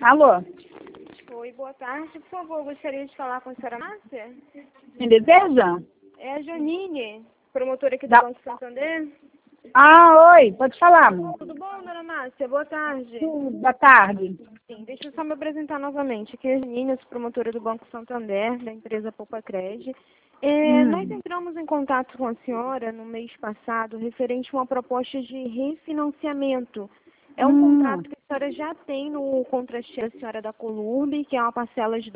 Alô? Oi, boa tarde. Por favor, gostaria de falar com a senhora Márcia? Me deseja? É a Janine, promotora aqui do Da... Banco Santander. Ah, oi, pode falar, amor. Tudo bom, dona Márcia? Boa tarde. Boa tarde. Sim, deixa eu só me apresentar novamente. Aqui é a Janine, sou promotora do Banco Santander, da empresa Poupa Cred. Nós entramos em contato com a senhora no mês passado referente a uma proposta de refinanciamento. É um contrato que a senhora já tem no contra-cheque da senhora da Colurbe, que é uma parcela de R$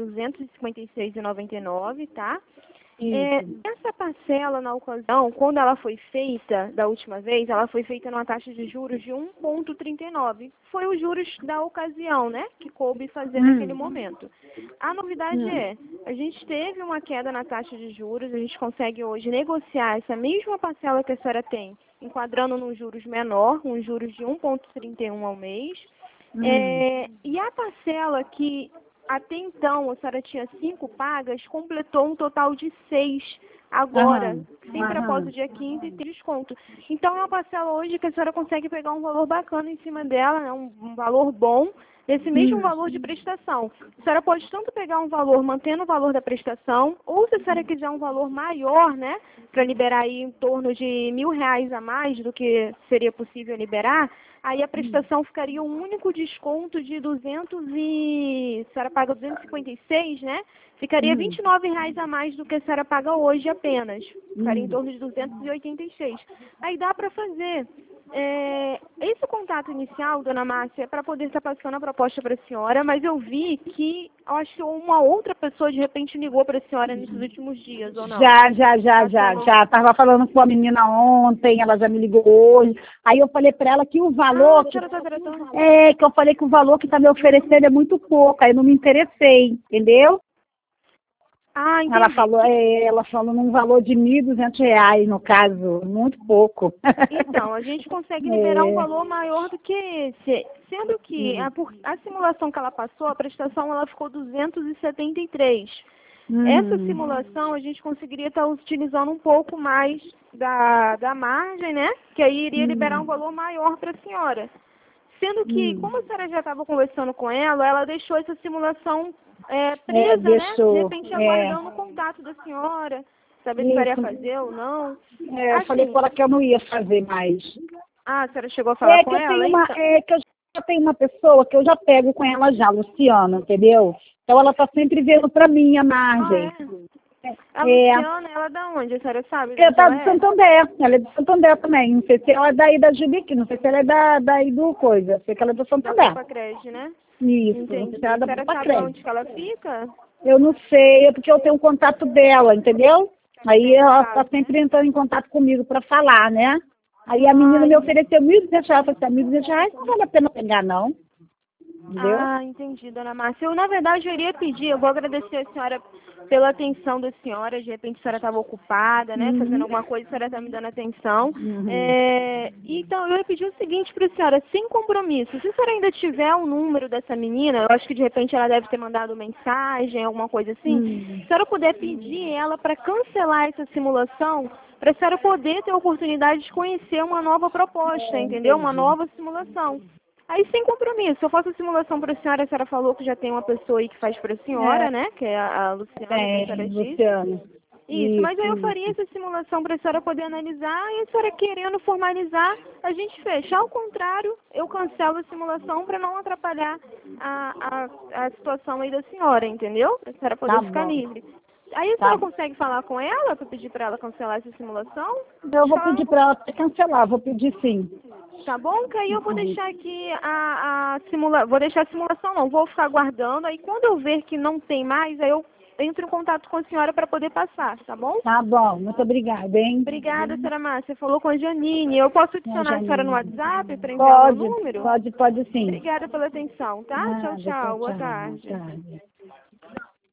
256,99, tá? Essa parcela, na ocasião, quando ela foi feita da última vez, ela foi feita numa taxa de juros de 1,39. Foi os juros da ocasião, né, que coube fazer naquele momento. A novidade a gente teve uma queda na taxa de juros, a gente consegue hoje negociar essa mesma parcela que a senhora tem, enquadrando num juros menor, uns juros de 1,31 ao mês. E a parcela que até então a senhora tinha 5 pagas, completou um total de 6 agora, sempre após o dia 15 tem desconto. Então é uma parcela hoje que a senhora consegue pegar um valor bacana em cima dela, né, um valor bom, esse mesmo valor de prestação. A senhora pode tanto pegar um valor mantendo o valor da prestação, ou se a senhora quiser um valor maior, né, para liberar aí em torno de R$ 1.000 a mais do que seria possível liberar, aí a prestação ficaria um único desconto de 200 e... a senhora paga 256, né? Ficaria R$ 29 a mais do que a senhora paga hoje apenas. Ficaria em torno de 286. Aí dá para fazer. Esse contato inicial, dona Márcia, é para poder estar passando a proposta para a senhora, mas eu vi que, eu acho que uma outra pessoa de repente ligou para a senhora nesses últimos dias, ou não? Já. Tava falando com a menina ontem, ela já me ligou hoje. Aí eu falei para ela que o valor... a senhora tá tratando? que eu falei que o valor que tá me oferecendo é muito pouco, aí eu não me interessei, entendeu? Ah, entendi. Ela falou num valor de R$ 1.200, no caso, muito pouco. Então, a gente consegue liberar um valor maior do que esse, sendo que a simulação que ela passou, a prestação ela ficou 273. Essa simulação a gente conseguiria estar utilizando um pouco mais da margem, né? Que aí iria liberar um valor maior para a senhora. Sendo que, como a senhora já estava conversando com ela deixou essa simulação presa, né? De repente agora dando o contato da senhora, saber se a senhora ia fazer ou não. Eu falei com ela que eu não ia fazer mais. Ah, a senhora chegou a falar com ela? Que eu já tenho uma pessoa que eu já pego com ela já, Luciana, entendeu? Então ela tá sempre vendo para mim a margem. A Luciana, ela é da onde? A senhora sabe? Ela tá de Santander, ela é de Santander também. Não sei se ela é daí da Jubique, não sei se ela é daí do coisa. Sei que ela é do Santander. Da Cred, né? Isso, Entendi. não sei se ela é da A senhora sabe Cred. onde que ela fica? Eu não sei, é porque eu tenho o contato dela, entendeu? Aí ela tá sempre entrando em contato comigo para falar, né? Aí a menina me ofereceu R$ 1.200, eu falei, R$ 1.200 não vale a pena pegar, não. Entendeu? Ah, entendi, dona Márcia. Na verdade, eu iria pedir, eu vou agradecer a senhora pela atenção da senhora, de repente a senhora estava ocupada, né, fazendo alguma coisa, a senhora está me dando atenção. Então, eu ia pedir o seguinte para a senhora, sem compromisso, se a senhora ainda tiver o número dessa menina, eu acho que de repente ela deve ter mandado mensagem, alguma coisa assim, se a senhora puder pedir ela para cancelar essa simulação, para a senhora poder ter a oportunidade de conhecer uma nova proposta, entendeu? Uma nova simulação. Aí, sem compromisso, eu faço a simulação para a senhora falou que já tem uma pessoa aí que faz para a senhora, né? Que é a Luciana, que a senhora disse. Luciana. Isso, mas aí eu faria essa simulação para a senhora poder analisar e a senhora querendo formalizar, a gente fecha. Ao contrário, eu cancelo a simulação para não atrapalhar a situação aí da senhora, entendeu? Para a senhora poder ficar livre. Aí a senhora consegue falar com ela para pedir para ela cancelar essa simulação? Eu vou pedir para ela cancelar, vou pedir sim. Tá bom? Que aí eu vou deixar aqui vou deixar a simulação não, vou ficar aguardando, aí quando eu ver que não tem mais, aí eu entro em contato com a senhora para poder passar, tá bom? Tá bom, muito obrigada, hein? Obrigada, senhora Márcia, você falou com a Janine, eu posso adicionar a senhora no WhatsApp para enviar o número? Pode sim. Obrigada pela atenção, tá? Nada, Tchau, boa tarde. Boa tarde.